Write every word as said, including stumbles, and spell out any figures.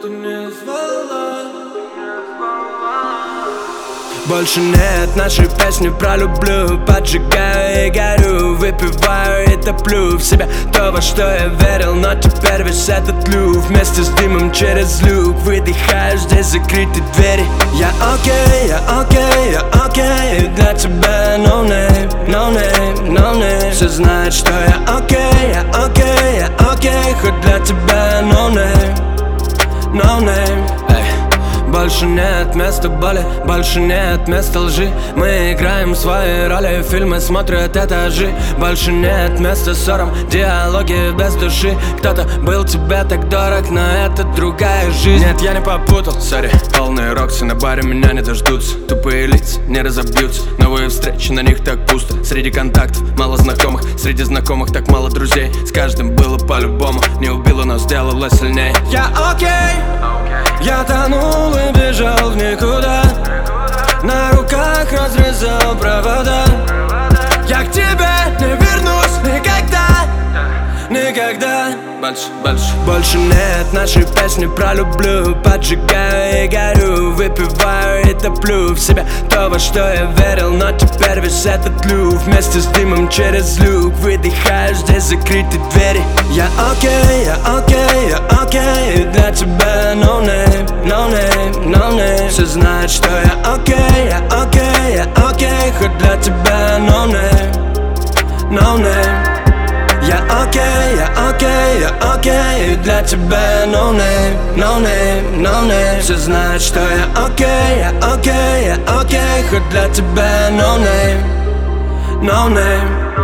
ты не звала. Больше нет нашей песни про люблю. Поджигаю и горю, выпиваю и топлю в себя то, во что я верил. Но теперь весь этот люк вместе с дымом через люк. Выдыхаю, здесь закрыты двери. Я окей, я окей, я окей. Для тебя no name, no name, no name. Все знают, что я окей, я окей, я окей. Хоть для тебя no name, no name. Больше нет места боли, больше нет места лжи. Мы играем свои роли, фильмы смотрят этажи. Больше нет места ссорам, диалоги без души. Кто-то был тебе так дорог, но это другая жизнь. Нет, я не попутал, сори. Полные роксы на баре меня не дождутся. Тупые лица не разобьются. Новые встречи, на них так пусто. Среди контактов мало знакомых, среди знакомых так мало друзей. С каждым было по-любому, не убило, но сделало сильнее. Я окей, я тонул и бежал в никуда. На руках разрезал провода. Я к тебе не вернусь никогда, никогда. Больше, больше, больше нет нашей песни про люблю. Поджигаю и горю, выпиваю и топлю в себя то, во что я верил. Но теперь весь этот люк вместе с дымом через люк. Выдыхаю, здесь закрыты двери. Я окей, я окей, я окей. Для тебя no name, no name, no name. Все знают, что я окей, я окей, я окей. Хоть для тебя no name, no name. Я окей, я окей, я окей. Для тебя no name, no name, no name. Все знают, что я окей, я окей, я окей. Хоть для тебя no name, no name.